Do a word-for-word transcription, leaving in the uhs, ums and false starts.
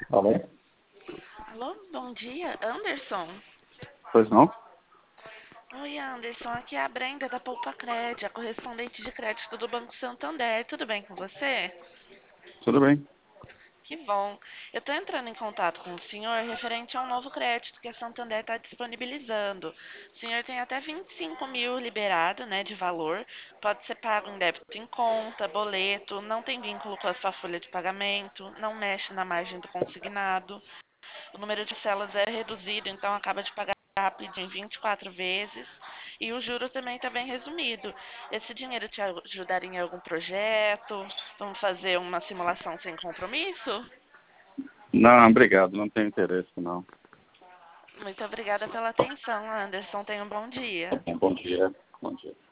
Alô? Alô, bom dia, Anderson. Pois não? Oi, Anderson, aqui é a Brenda da Poupa Cred, a correspondente de crédito do Banco Santander. Tudo bem com você? Tudo bem. Que bom. Eu estou entrando em contato com o senhor referente a um novo crédito que a Santander está disponibilizando. O senhor tem até vinte e cinco mil liberado, né, de valor. Pode ser pago em débito em conta, boleto, não tem vínculo com a sua folha de pagamento, não mexe na margem do consignado. O número de células é reduzido, então acaba de pagar rápido em vinte e quatro vezes. E o juro também está bem resumido. Esse dinheiro te ajudaria em algum projeto? Vamos fazer uma simulação sem compromisso? Não, obrigado. Não tenho interesse, não. Muito obrigada pela atenção, Anderson. Tenha um bom dia. Bom dia. Bom dia.